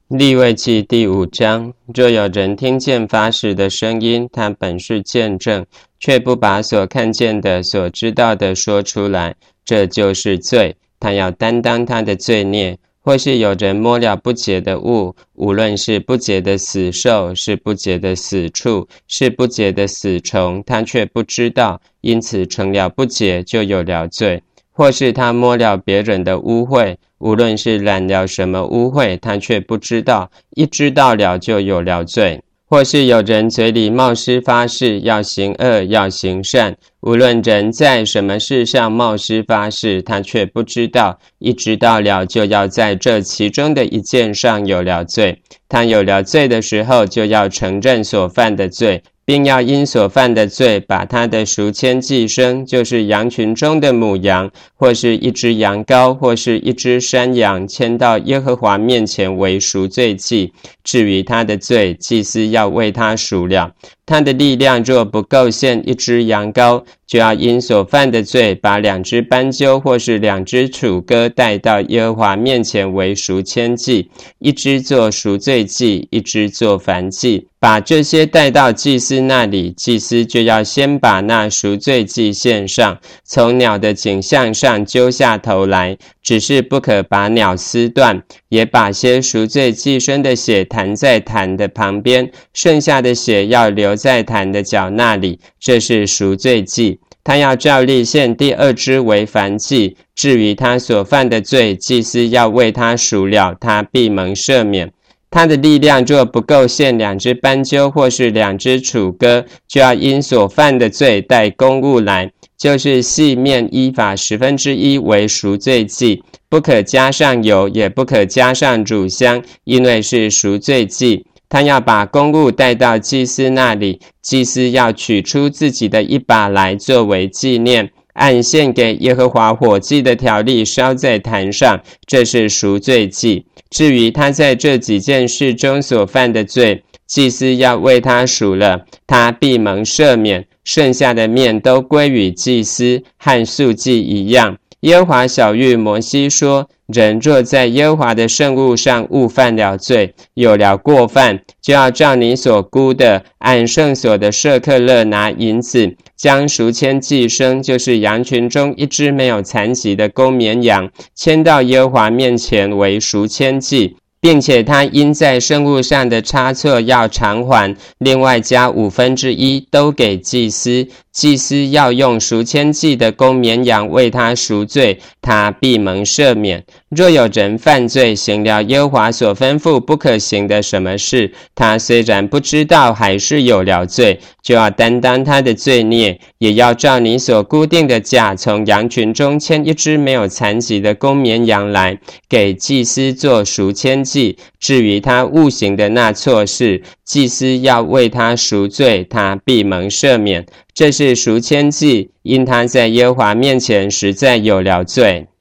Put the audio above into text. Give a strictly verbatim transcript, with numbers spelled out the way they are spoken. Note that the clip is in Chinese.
利未记第五章，若有人听见发誓的声音，他本是见证，却不把所看见的、所知道的说出来，这就是罪。他要担当他的罪孽。或是有人摸了不洁的物，无论是不洁的死兽，是不洁的死畜，是不洁的死虫，他却不知道，因此成了不洁，就有了罪。或是他摸了别人的污秽，无论是染了什么污秽，他却不知道，一知道了就有了罪。或是有人嘴里冒失发誓，要行恶，要行善，无论人在什么事上冒失发誓，他却不知道，一知道了就要在这其中的一件上有了罪。他有了罪的时候，就要承认所犯的罪，并要因所犯的罪，把他的赎愆祭牲，就是羊群中的母羊，或是一只羊羔，或是一只山羊，牵到耶和华面前为赎罪祭。至于他的罪，祭司要为他赎了。他的力量若不够献一只羊羔，就要因所犯的罪，把两只斑鸠或是两只雏鸽带到耶和华面前为赎愆祭，一只做赎罪祭，一只做燔祭。把这些带到祭司那里，祭司就要先把那赎罪祭献上，从鸟的颈项上揪下头来，只是不可把鸟撕断，也把些赎罪祭牲的血弹在坛的旁边，剩下的血要留在坛的角那里，这是赎罪祭。他要照例献第二只为燔祭，至于他所犯的罪，祭司要为他赎了，他必蒙赦免。他的力量若不够献两只斑鸠或是两只雏鸽，就要因所犯的罪带公物来，就是细面依法十分之一为赎罪祭，不可加上油，也不可加上乳香，因为是赎罪祭。他要把公物带到祭司那里，祭司要取出自己的一把来作为纪念，按献给耶和华火祭的条例烧在坛上，这是赎罪祭。至于他在这几件事中所犯的罪，祭司要为他赎了，他必蒙赦免，剩下的面都归于祭司，和素祭一样。耶和华晓谕摩西说，人若在耶和华的圣物上误犯了罪，有了过犯，就要照你所估的，按圣所的舍客勒拿银子，将赎愆祭牲，就是羊群中一只没有残疾的公绵羊，牵到耶和华面前为赎愆祭，并且他因在圣物上的差错要偿还，另外加五分之一都给祭司。祭司要用赎愆祭的公绵羊为他赎罪，他必蒙赦免。若有人犯罪，行了耶和华所吩咐不可行的什么事，他虽然不知道，还是有了罪，就要担当他的罪孽，也要照你所固定的价，从羊群中牵一只没有残疾的公绵羊来，给祭司做赎愆祭。至于他误行的那错事，祭司要为他赎罪，他必蒙赦免。这是赎愆祭，因他在耶和华面前实在有了罪。